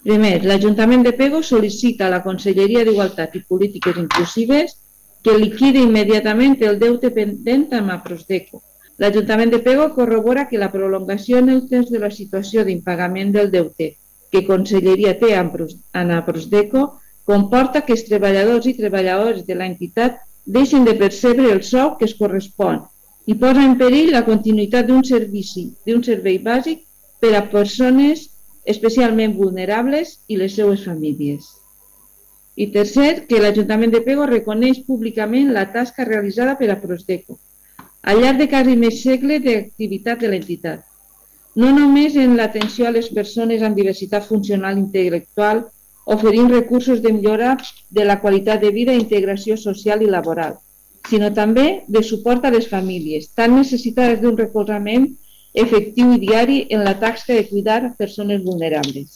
Primer, l'Ajuntament de Pego sol·licita a la Conselleria d'Igualtat i Polítiques Inclusives que liquidi immediatament el deute pendent amb Aprosdeco. L'Ajuntament de Pego corrobora que la prolongació en el temps de la situació d'impagament del deute que Conselleria té amb Aprosdeco comporta que els treballadors i treballadores de l'entitat deixin de percebre el sou que es correspon i posa en perill la continuïtat d'un servei bàsic per a persones especialment vulnerables i les seues famílies. I tercer, que l'Ajuntament de Pego reconeix públicament la tasca realitzada per Aprosdeco al llarg de quasi mig segle d'activitat de l'entitat, no només en l'atenció a les persones amb diversitat funcional i intel·lectual, oferint recursos de millora de la qualitat de vida i integració social i laboral, sinó també de suport a les famílies, tan necessitades d'un recolzament efectiu i diari en la tasca de cuidar persones vulnerables.